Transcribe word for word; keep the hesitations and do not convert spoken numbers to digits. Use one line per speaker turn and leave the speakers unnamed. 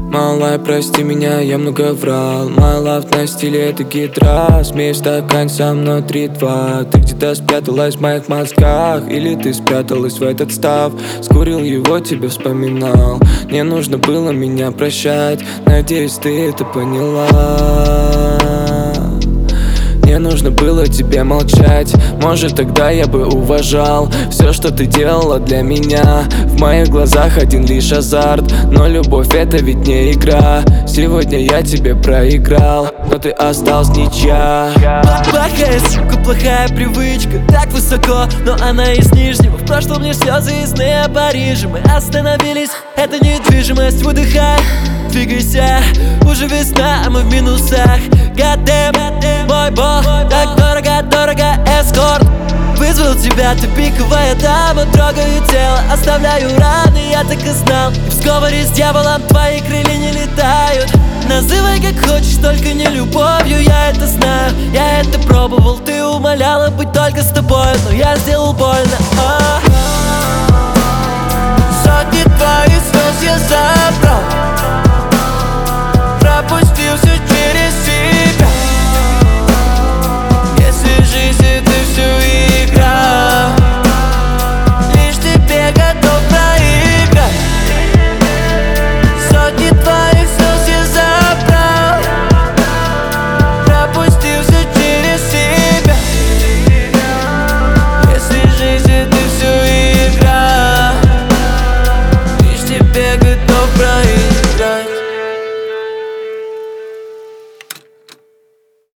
Малая, прости меня, я много врал. My love на стиле это гитра. Смей в стакан со мной три-два. Ты где-то спряталась в моих мозгах. Или ты спряталась в этот став. Скурил его, тебя вспоминал. Не нужно было меня прощать. Надеюсь, ты это поняла. Не нужно было тебе молчать. Может, тогда я бы уважал все, что ты делала для меня. В моих глазах один лишь азарт, но любовь это ведь не игра. Сегодня я тебе проиграл, но ты осталась ничья.
Плохая сука, плохая привычка. Так высоко, но она из нижнего. В прошлом лишь слезы и сны о Париже. Мы остановились, это недвижимость. Выдыхай, двигайся. Уже весна, а мы в минусах. God damn, мой бог, так дорого, дорого, эскорт. Вызвал тебя, ты пиковая дама. Трогаю тело, оставляю раны, я так и знал. И в сговоре с дьяволом твои крылья не летают. Называй как хочешь, только не любовью, я это знаю. Я это пробовал, ты умоляла быть только с тобой, но я сделал больно. а-а-а.